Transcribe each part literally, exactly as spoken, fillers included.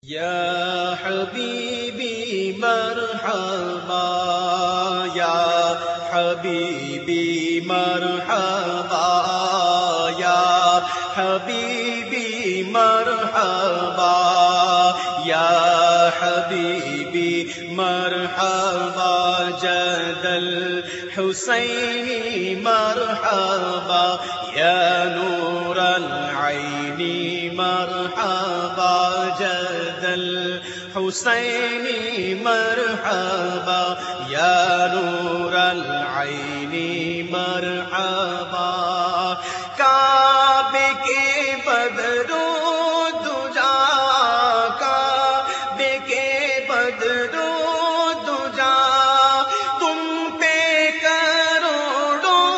یا حبیبی مرحبا یا حبیبی مرحبا یا حبیبی مرحبا یا حبیبی مرحبا جد الحسین مرحبا یا نور العین مرحبا جد الحسین مرحبا یا نور العین مرحبا کعبے کے بدرو دجا کعبے کے بدرو دجا تم پہ کروڑوں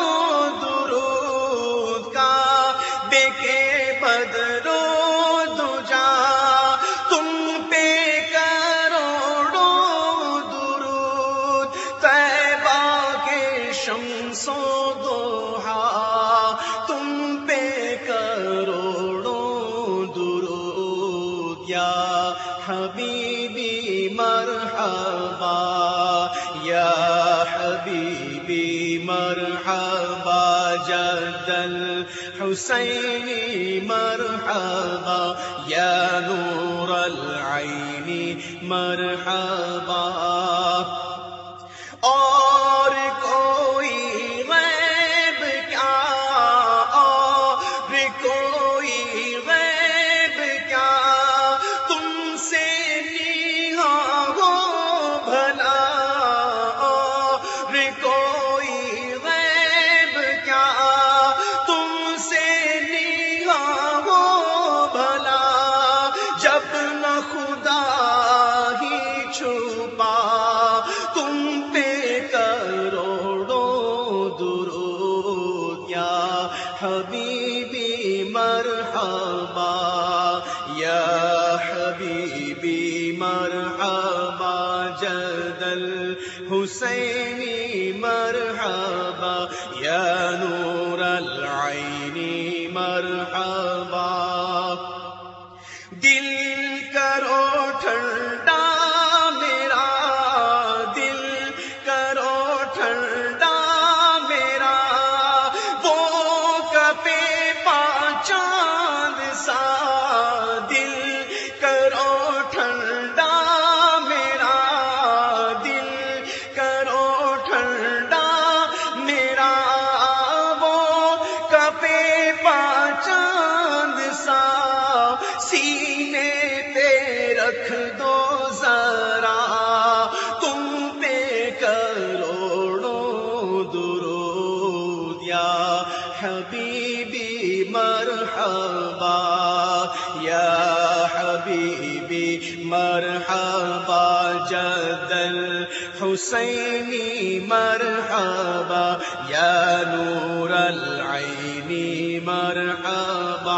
درود کعبے کے بدرو دجا تم پہ کروڑوں درود طیبہ کے شمس و ضحا تم پہ کروڑوں درود یا حبیبی مرحبا یا حبیبی مرحبا جد الحسین مرحبا یا نور العین مرحبا اور کوئی غیب کیا اور کوئی غیب کیا تم سے نیہا ہو بھلا اور کوئی غیب کیا تم سے نیہا ہو بھلا جب نہ خدا ہی چھپا تم پہ کروڑوں درود یا حبیبی مرحبا یا حبیبی مرحبا جد الحسین مرحبا یا نور العین مرحبا دل کرو ٹھنڈا میرا دل کرو ٹھنڈا میرا وہ کپے پا چاند سا دل کرو ٹھنڈا میرا دل کرو ٹھنڈا میرا وہ کپے پا چاند سا سینے پہ رکھ دو ذرا تم پہ کروڑوں درود یا حبیبی مرحبا یا حبیبی مرحبا جد الحسین مرحبا یا نور العین مرحبا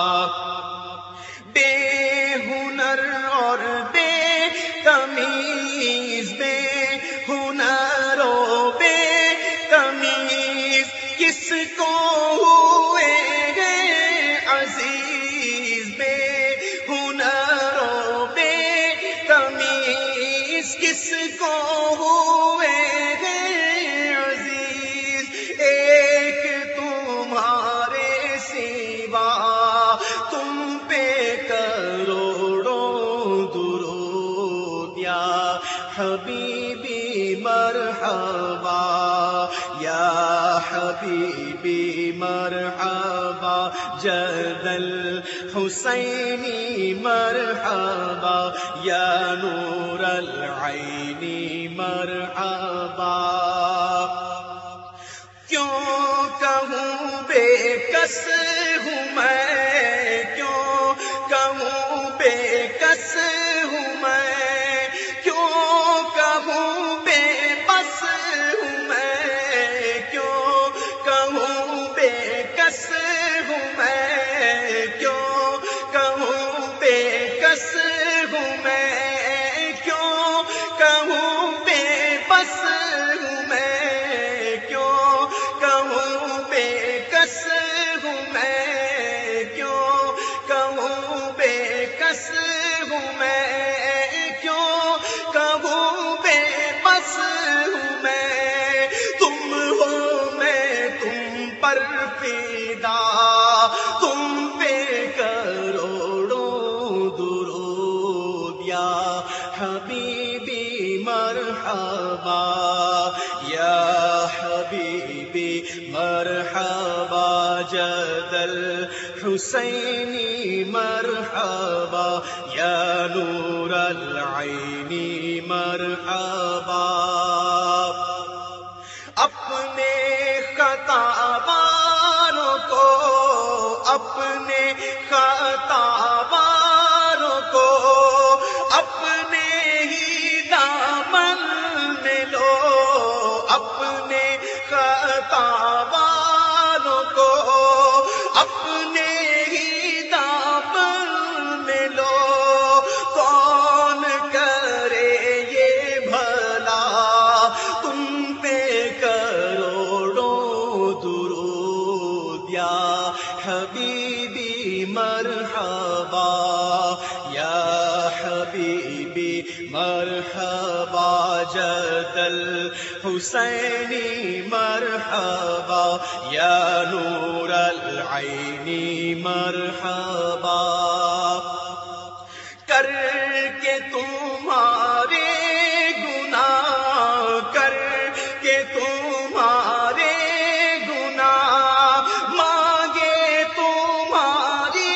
بے ہنر اور بے تمیز بے ہنر و بے تمیز کس کو ہوئے ہیں عزیز بے ہنر و بے تمیز کس کو ہوئے ہیں عزیز ایک تمہارے سوا تم پہ کروڑوں درود یا حبیبی مرحبا یا حبیبی مرحبا جد الحسین مرحبا یا نور العین مرحبا کیوں کہوں بے کس ہوں میں کیوں کہوں بے کس ہوں میں کیوں کہوں بے بس ہوں میں کیوں کہوں بے کس ہوں میں کیوں کہوں بے کس ہوں میں کیوں کہوں بے بس ہوں میں کیوں کہوں بے کس ہوں میں یا حبیبی مرحبا یا حبیبی مرحبا جد الحسینی مرحبا یا نور العینی مرحبا اپنے خطاواروں کو اپنے خطاواروں کو اپنے ہی دامن میں لو اپنے خطاواروں کو اپنے ہی دامن میں لو کون کرے یہ بھلا تم پہ کروڑوں درود یا حبیبی مرحبا یا حبیبی مرحبا جد الحسینی مرحبا یا نور العینی مرحبا کر کے تمہارے گناہ کر کے تمہارے گناہ مانگے تمہاری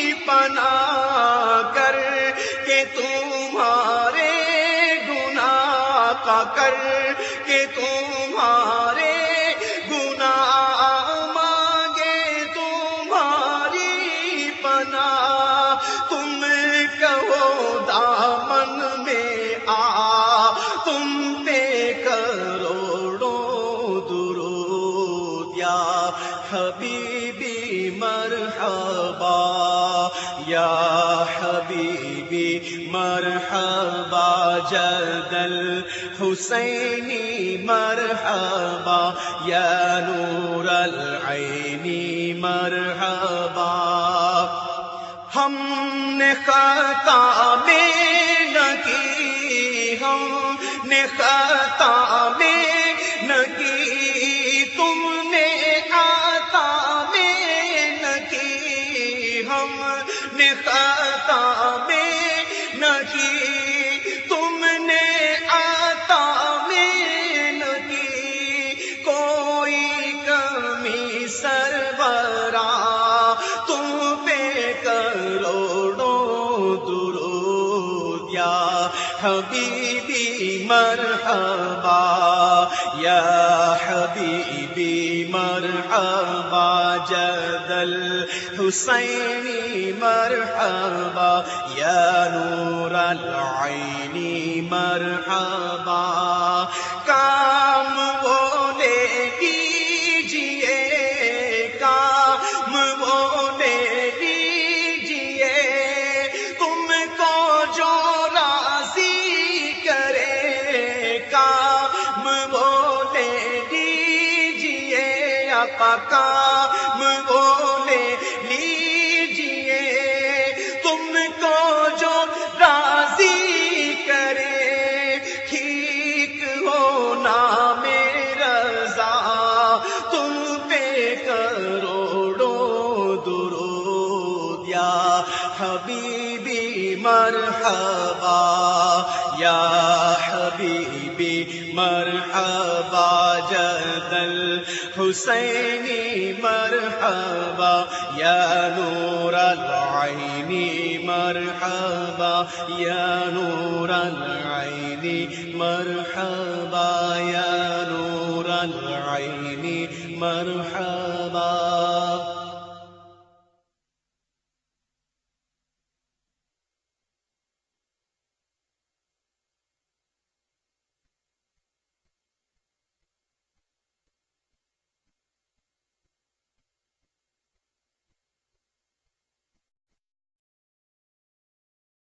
پناہ کر کے تمہارے گناہ کا کر کے تمہارے گناہ مانگے تمہاری پناہ تم کہو دامن میں آ تم پہ کروڑوں درود یا حبیبی مرحبا یا حبیبی مرحبا جد الحسینی مرحبا یا نور العینی مرحبا ہم نے خطا میں نہ کی ہم نے خطا میں نہ کی تم نے عطا میں نہ کی ہم نے خطا میں نہ کی تم نے عطا میں نہ کی کوئی کمی سرورا تم پہ کروڑوں درود یا حبیبی مرحبا یا حبیبی مرحبا جد الحسینی مرحبا یا نور العینی مرحبا کام وہ لے لیجیے کام وہ لے لیجیے تم کو جو راضی کرے کام وہ لے لیجیے آقا کام وہ لے لیجیے تم کو جو راضی کرے ٹھیک ہونا میرا رضا تم پہ کروڑوں درود یا حبیبی مرحبا یا حبیبی مرحبا جد الحسینی مرحبا یا نور العینی مرحبا یا نور العینی مرحبا یا نور العینی مرحبا